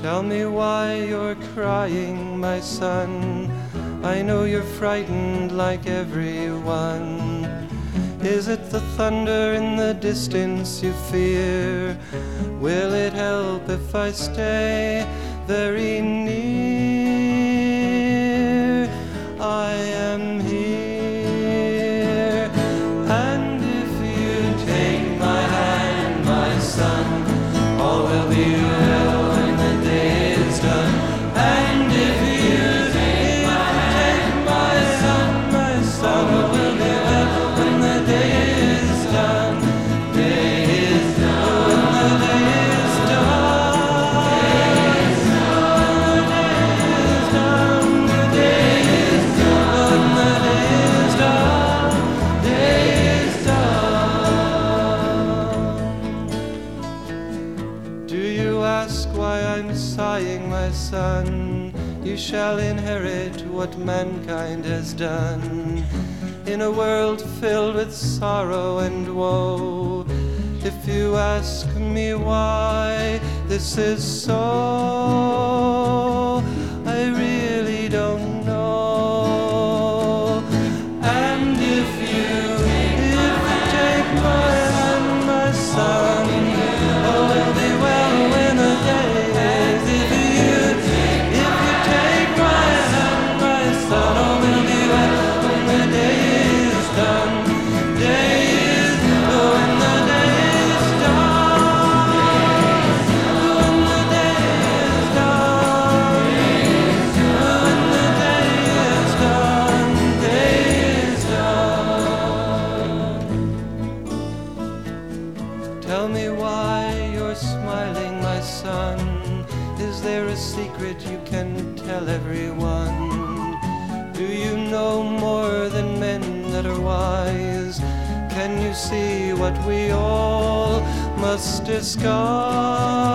Tell me why you're crying, my son. I know you're frightened like everyone. Is it the thunder in the distance you fear? Will it help if I stay very near? I am here. And if you take my hand, my son, all will be well when the day is done. And if you take my hand, my son, all will be well when the day is done. Day is done. When the day is done. The day is done. The day is done. Day is done. Do you ask why I'm sighing, my son? You shall inherit what mankind has done. In a world filled with sorrow and woe, if you ask me why this is so, I really don't know. And if you take my hand, my son, all will be well when the day is. If you take my hand, my son, all will be well when the day is done. Day is when the day is done. When the day is done. When the day is done. Day is done. Tell me why you're smiling, my son. Is there a secret you can tell everyone? Do you know more than men that are wise? Can you see what we all must discuss?